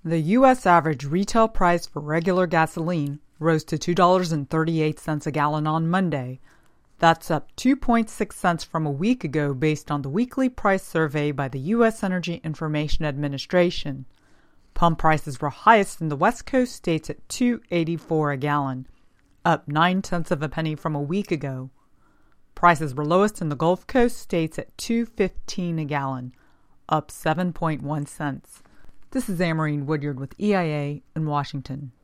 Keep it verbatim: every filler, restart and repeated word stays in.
The U S average retail price for regular gasoline rose to two dollars and thirty-eight cents a gallon on Monday. That's up two point six cents from a week ago based on the weekly price survey by the U S Energy Information Administration. Pump prices were highest in the West Coast states at two dollars and eighty-four cents a gallon, up nine tenths of a penny from a week ago. Prices were lowest in the Gulf Coast states at two dollars and fifteen cents a gallon, up seven point one cents. This is Amarine Woodyard with E I A in Washington.